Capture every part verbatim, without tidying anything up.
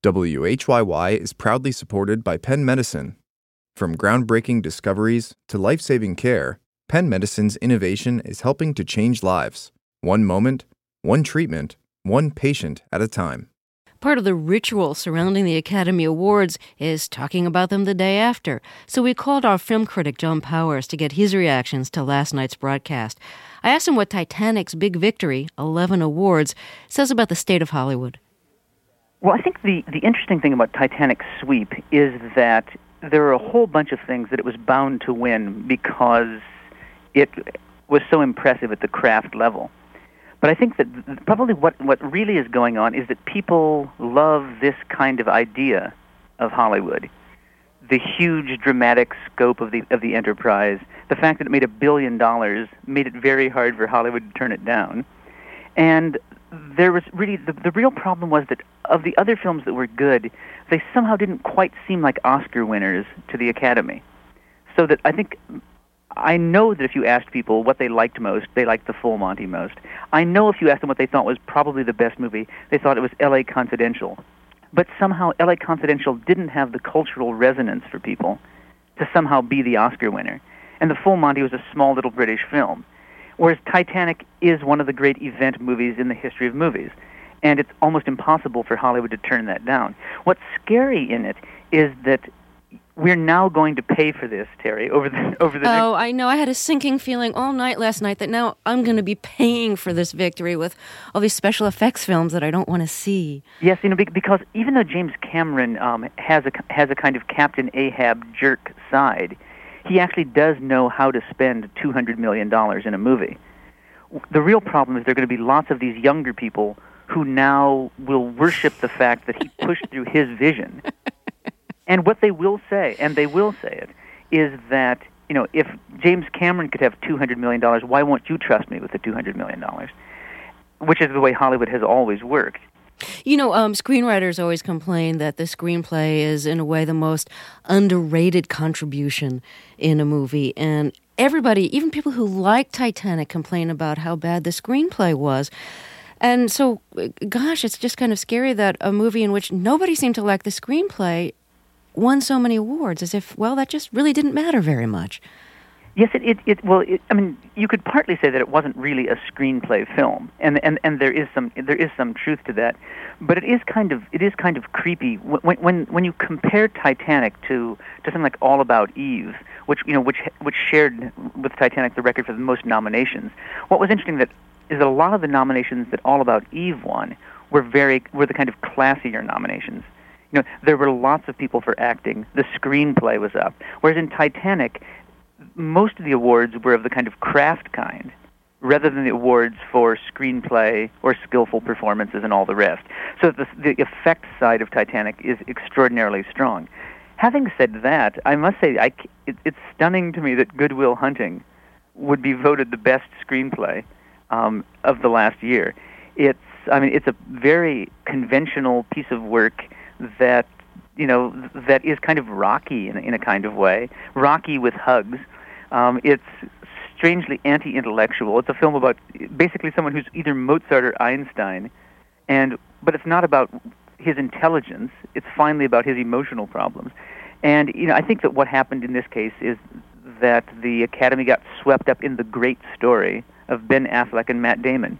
W H Y Y is proudly supported by Penn Medicine. From groundbreaking discoveries to life-saving care, Penn Medicine's innovation is helping to change lives, one moment, one treatment, one patient at a time. Part of the ritual surrounding the Academy Awards is talking about them the day after. So we called our film critic, John Powers, to get his reactions to last night's broadcast. I asked him what Titanic's big victory, eleven awards, says about the state of Hollywood. Well, I think the, the interesting thing about Titanic's sweep is that there are a whole bunch of things that it was bound to win because it was so impressive at the craft level. But I think that probably what, what really is going on is that people love this kind of idea of Hollywood. The huge dramatic scope of the of the enterprise, the fact that it made a billion dollars made it very hard for Hollywood to turn it down. And there was really, the, the real problem was that of the other films that were good, they somehow didn't quite seem like Oscar winners to the Academy. So that I think, I know that if you asked people what they liked most, they liked The Full Monty most. I know if you asked them what they thought was probably the best movie, they thought it was L A Confidential. But somehow L A Confidential didn't have the cultural resonance for people to somehow be the Oscar winner. And The Full Monty was a small little British film. Whereas Titanic is one of the great event movies in the history of movies. And it's almost impossible for Hollywood to turn that down. What's scary in it is that we're now going to pay for this, Terry, over the over the. Oh, next... I know. I had a sinking feeling all night last night that now I'm going to be paying for this victory with all these special effects films that I don't want to see. Yes, you know, because even though James Cameron um, has a has a kind of Captain Ahab jerk side, he actually does know how to spend two hundred million dollars in a movie. The real problem is there are going to be lots of these younger people who now will worship the fact that he pushed through his vision. And what they will say, and they will say it, is that, you know, if James Cameron could have two hundred million dollars, why won't you trust me with the two hundred million dollars? Which is the way Hollywood has always worked. You know, um, screenwriters always complain that the screenplay is, in a way, the most underrated contribution in a movie. And everybody, even people who like Titanic, complain about how bad the screenplay was. And so, gosh, it's just kind of scary that a movie in which nobody seemed to like the screenplay won so many awards, as if, well, that just really didn't matter very much. Yes, it, it, it well, it, I mean, you could partly say that it wasn't really a screenplay film, and and and there is some there is some truth to that, but it is kind of it is kind of creepy when when when you compare Titanic to to something like All About Eve, which you know which which shared with Titanic the record for the most nominations. What was interesting that is that a lot of the nominations that All About Eve won were very were the kind of classier nominations. You know, there were lots of people for acting. The screenplay was up, whereas in Titanic, most of the awards were of the kind of craft kind, rather than the awards for screenplay or skillful performances and all the rest. So the, the effects side of Titanic is extraordinarily strong. Having said that, I must say I, it, it's stunning to me that Good Will Hunting would be voted the best screenplay um, of the last year. It's, I mean, it's a very conventional piece of work that, you know, that is kind of Rocky in, in a kind of way. Rocky with hugs. Um, it's strangely anti-intellectual. It's a film about basically someone who's either Mozart or Einstein, and but it's not about his intelligence. It's finally about his emotional problems. And, you know, I think that what happened in this case is that the Academy got swept up in the great story of Ben Affleck and Matt Damon.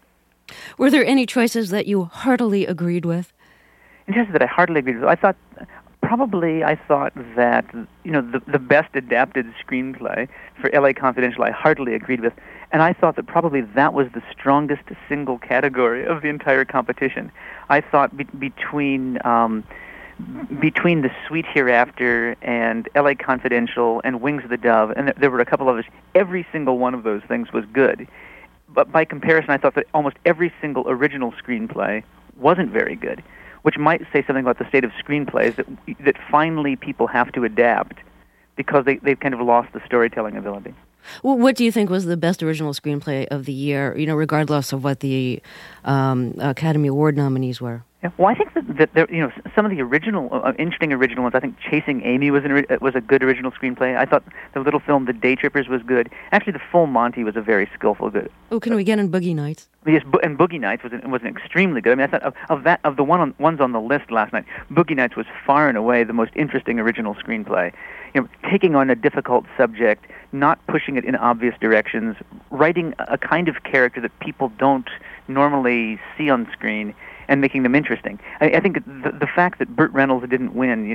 Were there any choices that you heartily agreed with? In terms of that, I heartily agreed with. I thought, probably, I thought that, you know, the the best adapted screenplay for L A Confidential, I heartily agreed with, and I thought that probably that was the strongest single category of the entire competition. I thought be- between um, between The Sweet Hereafter and L A Confidential and Wings of the Dove, and th- there were a couple of others, every single one of those things was good. But by comparison, I thought that almost every single original screenplay wasn't very good, which might say something about the state of screenplays, that that finally people have to adapt because they, they've kind of lost the storytelling ability. Well, what do you think was the best original screenplay of the year, you know, regardless of what the um, Academy Award nominees were? Yeah, well, I think that, that there, you know, some of the original, uh, interesting original ones. I think Chasing Amy was an, was a good original screenplay. I thought the little film The Day Trippers was good. Actually, The Full Monty was a very skillful good. Oh, can we get in Boogie Nights? Yes, Bo- and Boogie Nights was an, was an extremely good. I mean, I thought of, of that of the one on, ones on the list last night, Boogie Nights was far and away the most interesting original screenplay. You know, taking on a difficult subject, not pushing it in obvious directions, writing a, a kind of character that people don't normally see on screen, and making them interesting. I, I think the, the fact that Burt Reynolds didn't win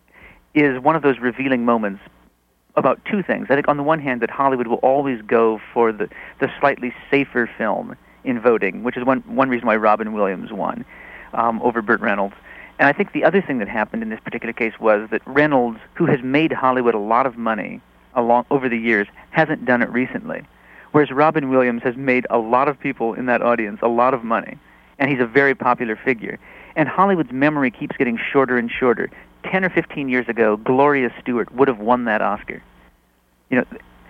is one of those revealing moments about two things. I think on the one hand that Hollywood will always go for the, the slightly safer film in voting, which is one, one reason why Robin Williams won um, over Burt Reynolds. And I think the other thing that happened in this particular case was that Reynolds, who has made Hollywood a lot of money along over the years, hasn't done it recently. Whereas Robin Williams has made a lot of people in that audience a lot of money. And he's a very popular figure. And Hollywood's memory keeps getting shorter and shorter. Ten or fifteen years ago, Gloria Stewart would have won that Oscar. You know,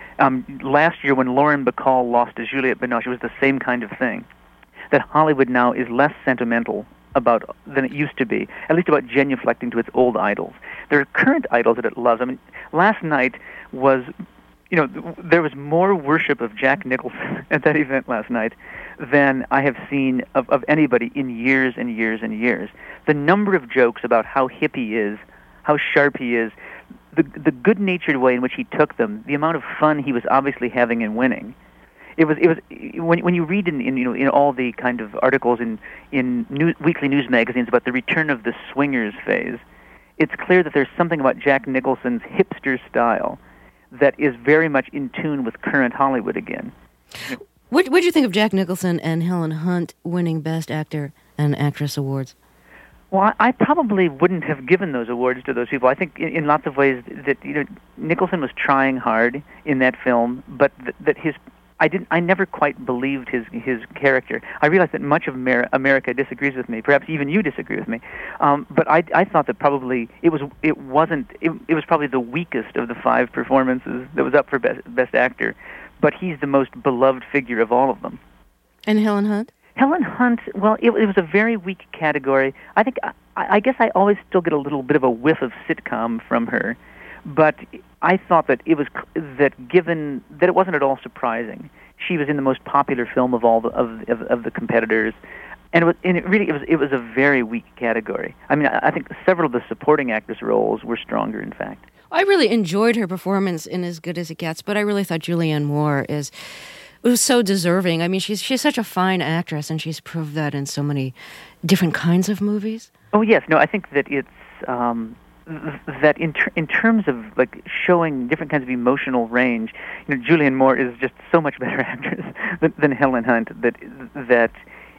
um, last year when Lauren Bacall lost to Juliette Binoche, it was the same kind of thing. That Hollywood now is less sentimental about than it used to be, at least about genuflecting to its old idols. There are current idols that it loves. I mean, last night was, you know, there was more worship of Jack Nicholson at that event last night than I have seen of, of anybody in years and years and years. The number of jokes about how hip he is, how sharp he is, the the good-natured way in which he took them, the amount of fun he was obviously having in winning. It was it was when when you read in, in you know in all the kind of articles in in new, weekly news magazines about the return of the swingers phase, it's clear that there's something about Jack Nicholson's hipster style that is very much in tune with current Hollywood again. What did you think of Jack Nicholson and Helen Hunt winning Best Actor and Actress awards? Well, I, I probably wouldn't have given those awards to those people. I think in, in lots of ways that you know Nicholson was trying hard in that film, but th- that his I didn't I never quite believed his his character. I realize that much of Amer- America disagrees with me. Perhaps even you disagree with me. Um, but I I thought that probably it was it wasn't it, it was probably the weakest of the five performances that was up for best best actor. But he's the most beloved figure of all of them. And Helen Hunt? Helen Hunt, well, it, it was a very weak category. I think, I, I guess I always still get a little bit of a whiff of sitcom from her, but I thought that it was, that given, that it wasn't at all surprising. She was in the most popular film of all the, of, of, of the competitors, and it, was, and it really, it was, it was a very weak category. I mean, I, I think several of the supporting actress roles were stronger, in fact. I really enjoyed her performance in As Good as It Gets, but I really thought Julianne Moore is was so deserving. I mean, she's she's such a fine actress, and she's proved that in so many different kinds of movies. Oh yes, no, I think that it's um, th- that in ter- in terms of like showing different kinds of emotional range, you know, Julianne Moore is just so much better actress than, than Helen Hunt. That that.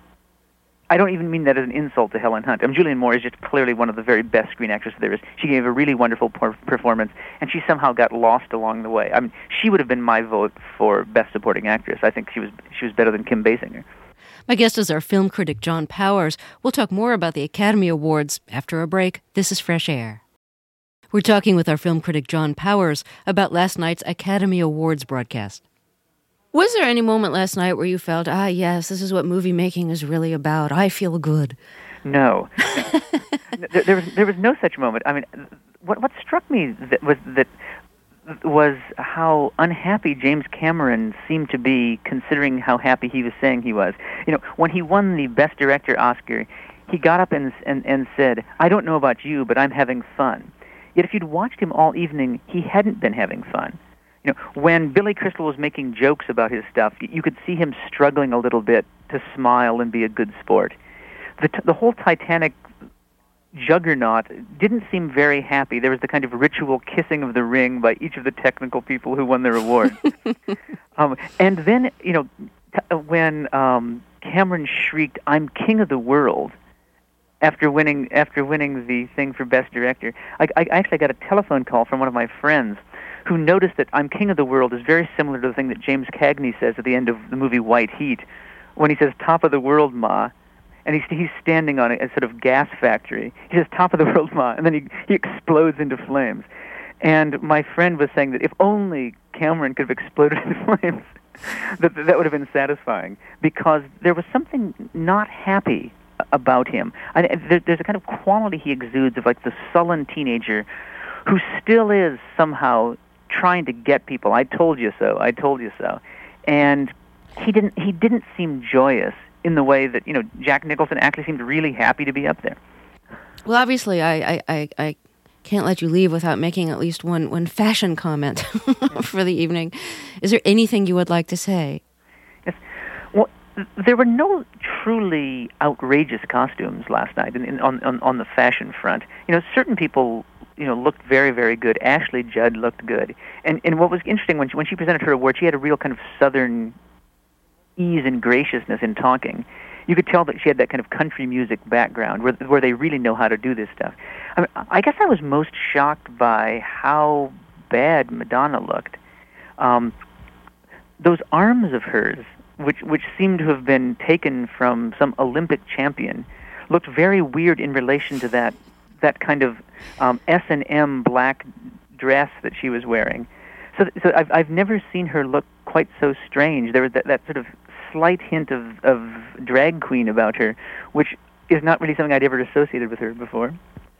I don't even mean that as an insult to Helen Hunt. I mean, Julianne Moore is just clearly one of the very best screen actresses there is. She gave a really wonderful por- performance, and she somehow got lost along the way. I mean, she would have been my vote for Best Supporting Actress. I think she was she was better than Kim Basinger. My guest is our film critic, John Powers. We'll talk more about the Academy Awards after a break. This is Fresh Air. We're talking with our film critic, John Powers, about last night's Academy Awards broadcast. Was there any moment last night where you felt, ah, yes, this is what movie making is really about. I feel good. No. there, there, was, there was no such moment. I mean, what what struck me that was that was how unhappy James Cameron seemed to be, considering how happy he was saying he was. You know, when he won the Best Director Oscar, he got up and and, and said, "I don't know about you, but I'm having fun." Yet if you'd watched him all evening, he hadn't been having fun. You know, when Billy Crystal was making jokes about his stuff, you could see him struggling a little bit to smile and be a good sport. The t- the whole Titanic juggernaut didn't seem very happy. There was the kind of ritual kissing of the ring by each of the technical people who won their awards. um, and then, you know, t- when um, Cameron shrieked, "I'm king of the world," after winning after winning the thing for Best Director, I, I actually got a telephone call from one of my friends who noticed that "I'm king of the world" is very similar to the thing that James Cagney says at the end of the movie White Heat, when he says "top of the world, ma," and he's he's standing on a, a sort of gas factory. He says "top of the world, ma," and then he he explodes into flames. And my friend was saying that if only Cameron could have exploded into flames, that that would have been satisfying, because there was something not happy about him. I, there, there's a kind of quality he exudes of like the sullen teenager who still is somehow trying to get people. I told you so. I told you so. And he didn't. He didn't seem joyous in the way that you know Jack Nicholson actually seemed really happy to be up there. Well, obviously, I I, I, I can't let you leave without making at least one one fashion comment for the evening. Is there anything you would like to say? Yes. Well, there were no truly outrageous costumes last night in, in, on, on on the fashion front. You know, certain people, you know, looked very, very good. Ashley Judd looked good, and and what was interesting when she, when she presented her award, she had a real kind of Southern ease and graciousness in talking. You could tell that she had that kind of country music background, where where they really know how to do this stuff. I mean, I guess I was most shocked by how bad Madonna looked. Um, those arms of hers, which which seemed to have been taken from some Olympic champion, looked very weird in relation to that that kind of um, S and M black dress that she was wearing. So, so I've I've never seen her look quite so strange. There was that, that sort of slight hint of, of drag queen about her, which is not really something I'd ever associated with her before.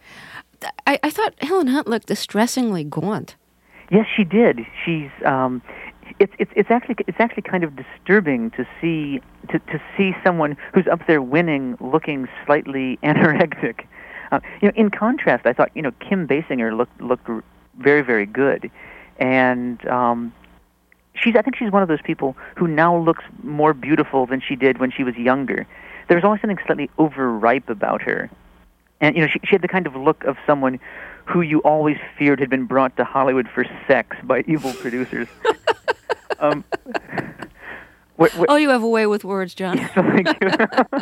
I, I thought Helen Hunt looked distressingly gaunt. Yes, she did. She's um, it's it's it's actually it's actually kind of disturbing to see to to see someone who's up there winning looking slightly anorectic. Uh, you know, in contrast, I thought you know Kim Basinger looked looked very very good, and um, she's I think she's one of those people who now looks more beautiful than she did when she was younger. There's always something slightly overripe about her, and you know she she had the kind of look of someone who you always feared had been brought to Hollywood for sex by evil producers. um, what, what, oh, you have a way with words, John. Thank you.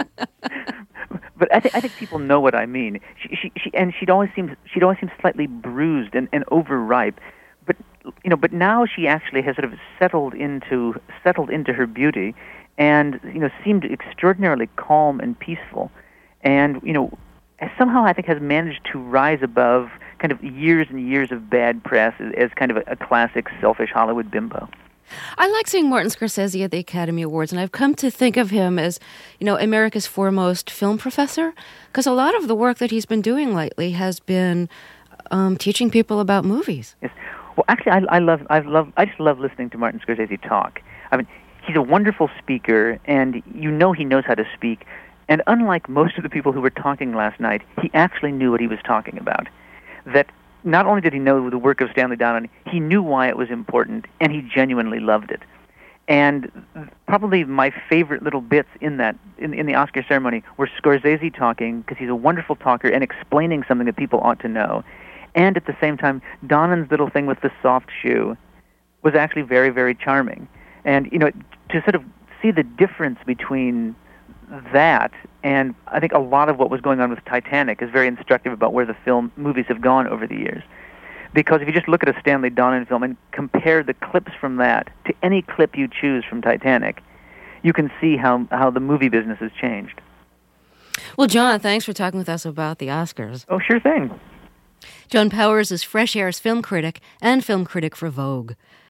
But I think I think people know what I mean. She, she, she, and she'd always seemed she'd always seemed slightly bruised and, and overripe. But you know, but now she actually has sort of settled into settled into her beauty, and you know, seemed extraordinarily calm and peaceful, and you know, somehow I think has managed to rise above kind of years and years of bad press as, as kind of a, a classic selfish Hollywood bimbo. I like seeing Martin Scorsese at the Academy Awards, and I've come to think of him as, you know, America's foremost film professor, because a lot of the work that he's been doing lately has been um, teaching people about movies. Yes. Well, actually, I, I love, I love, I just love listening to Martin Scorsese talk. I mean, he's a wonderful speaker, and you know he knows how to speak. And unlike most of the people who were talking last night, he actually knew what he was talking about. That not only did he know the work of Stanley Donen, he knew why it was important, and he genuinely loved it. And probably my favorite little bits in that in, in the Oscar ceremony were Scorsese talking, because he's a wonderful talker, and explaining something that people ought to know. And at the same time, Donen's little thing with the soft shoe was actually very, very charming. And, you know, to sort of see the difference between that and I think a lot of what was going on with Titanic is very instructive about where the film movies have gone over the years. Because if you just look at a Stanley Donen film and compare the clips from that to any clip you choose from Titanic, you can see how, how the movie business has changed. Well, John, thanks for talking with us about the Oscars. Oh, sure thing. John Powers is Fresh Air's film critic and film critic for Vogue.